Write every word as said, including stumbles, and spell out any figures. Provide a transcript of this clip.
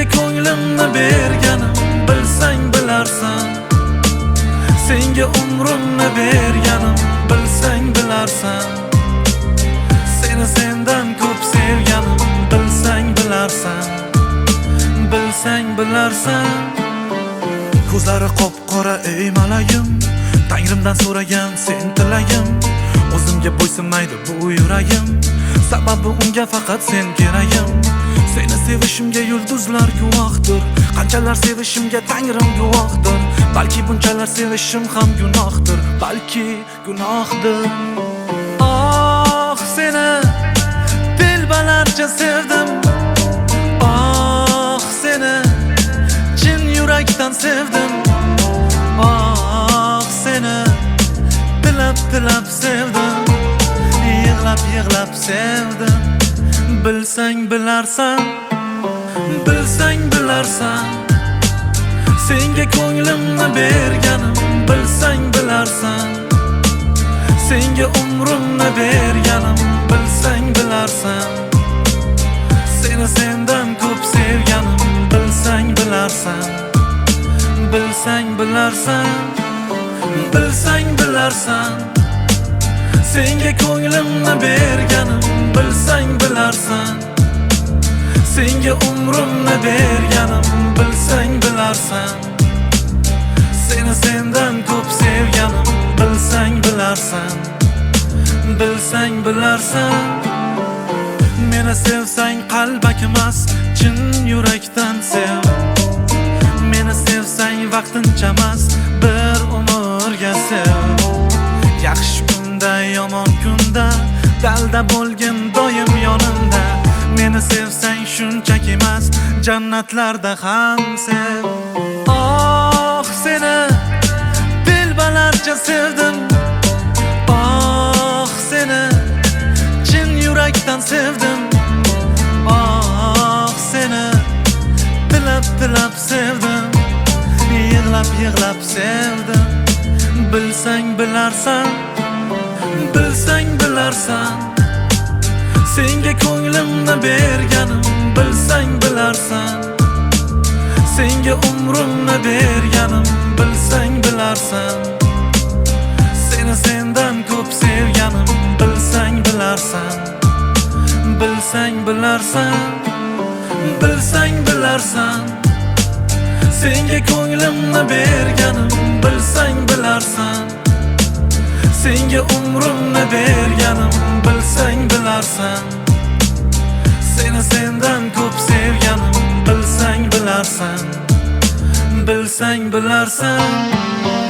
Senga ko'nglimni berganim bilsang bilarsan. Senga umrimni berganim bilsang bilarsan. Seni sendan ko'p sevganim bilsang bilarsan. Bilsang bilarsan. Ko'zlari qop-qora ey malayim, Tangrimdan so'ragan sen tilagim. O'zimga bo'ysunmaydi bu yuragim, sababi unga faqat sen keragim. Seni sevishimga yulduzlar guvohdir, qanchalar sevishimga Tangrim guvohdir. Balki bunchalar sevishim ham gunohdir, balki gunohdir. Oh, seni dilbalarcha sevdim. Oh, seni chin yurakdan sevdim. Oh, seni tilab tilab sevdim, yig'lab yig'lab sevdim. Bilsang bilarsan, bilsang bilarsan. Senga ko'nglimni berganim bilsang bilarsan. Senga umrimni berganim bilsang bilarsan. Seni sendan ko'p sevganim bilsang bilarsan. Bilsang bilarsan. Bilsang bilarsan. Senga ko'nglimni berganim bilsang bilarsan. Senga umrimni berganim bilsang bilarsan. Seni sendan ko'p sevganim bilsang bilarsan. Bilsang bilarsan. Meni sevsang qalbak emas, chin yurakdan sev. Meni sevsang vaqtincha emas, bir umrga sev. Yaxshi kunda, yomon kunda, dalda bo'lgin doim yonimda. Meni sevsang shunchaki emas, jannatlarda ham sev. Oh, seni dilbalarcha sevdim. Oh, seni chin yurakdan sevdim. Oh, seni tilab tilab sevdim, yig'lab yig'lab sevdim. Bilsang bilarsan, bilsang bilarsan. Senga ko'nglimni berganim bilsang bilarsan. Senga umrimni berganim bilsang bilarsan. Seni sendan ko'p sevganim bilsang bilarsan. Bilsang bilarsan. Bilsang bilarsan. Senga ko'nglimni berganim bilsang bilarsan. Senga umrimni berganim bilsang bilarsan. Seni sendan ko'p sevganim bilsang bilarsan. Bilsang bilarsan.